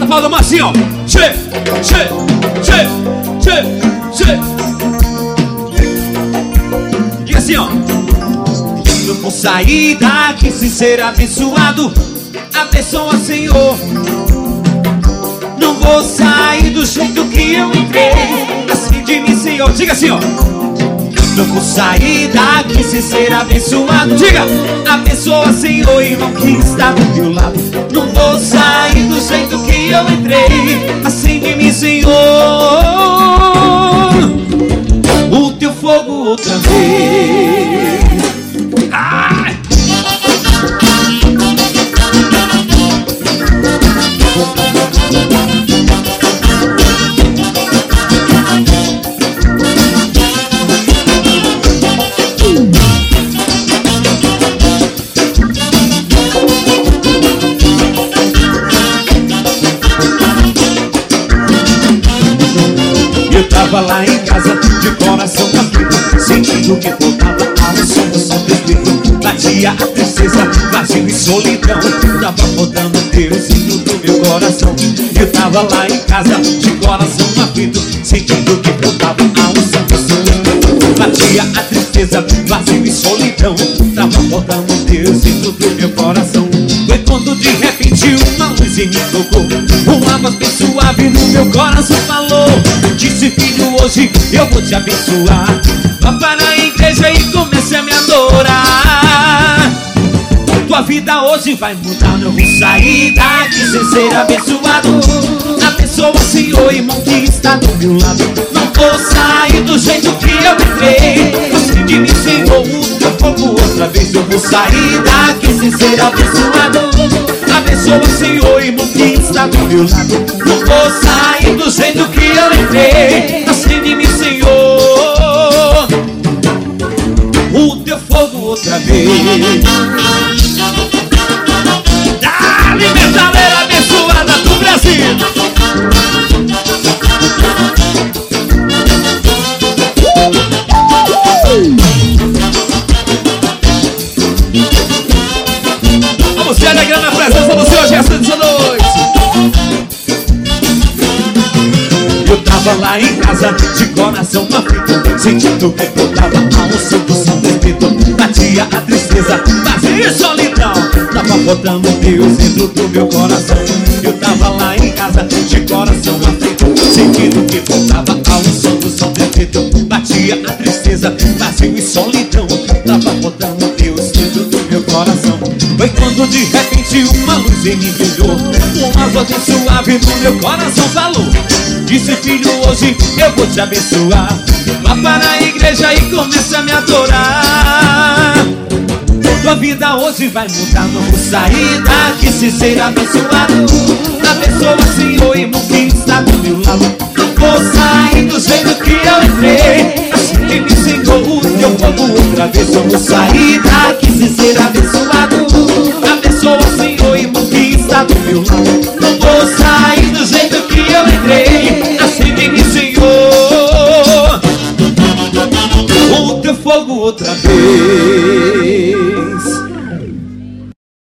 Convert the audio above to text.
Cavalo assim, ó. Che. Diga assim, ó. Eu vou sair daqui sem ser abençoado. Abençoa, Senhor. Não vou sair do jeito que eu entrei. Assim de mim, Senhor. Diga assim, ó. Não vou sair daqui sem ser abençoado. Diga! Abençoa, Senhor, irmão que está do meu lado. Não vou sair do jeito que eu entrei. Assim de mim, Senhor. O teu fogo outra vez. Ai! Eu tava lá em casa, de coração aflito, sentindo que faltava a unção do Santo Espírito. Batia a tristeza, vazio e solidão. Tava faltando Deus do meu coração. Eu tava lá em casa, de coração aflito, sentindo que faltava a unção do Santo Espírito. Batia a tristeza, vazio e solidão. Tava faltando Deus do meu coração. Foi quando de repente uma luz me tocou. Uma voz bem suave no meu coração falou. Disse: filho, hoje eu vou te abençoar. Vá para a igreja e comece a me adorar. Tua vida hoje vai mudar. Não vou sair daqui sem ser abençoado. Abençoa, Senhor, irmão que está do meu lado. Não vou sair do jeito que eu entrei. Assim de mim, Senhor, o teu fogo outra vez. Eu vou sair daqui sem ser abençoado. Abençoa, Senhor, irmão que está do meu lado. Não vou sair do jeito que eu entrei. Assim de mim, Senhor, o teu fogo outra vez. Dá-lhe, metaleira abençoada do Brasil. Vamos se alegrando na presença do Senhor Jesus essa noite. Eu tava lá em casa, de coração aflito, sentindo que faltava a unção do Santo Espírito. Batia a tristeza, vazio e solidão. Tava faltando Deus dentro do meu coração. Eu tava lá em casa, de coração aflito, sentindo que faltava a unção do Santo Espírito. Batia a tristeza, vazio e solidão. Tava faltando Deus dentro do meu coração. Foi quando de repente uma luz me brilhou. Uma voz bem suave no meu coração falou. Disse: filho, hoje eu vou te abençoar. Vá para a igreja e comece a me adorar. Tua vida hoje vai mudar. Não vou sair daqui sem ser abençoado. Abençoa, Senhor, irmão que está do meu lado. Não vou sair do jeito que eu entrei. Assim que me Senhor, o teu fogo outra vez. Eu vou sair daqui sem ser abençoado. Abençoa, Senhor, irmão que está do meu lado. Não vou sair do jeito que eu entrei. Assim que me Senhor, o teu fogo outra vez.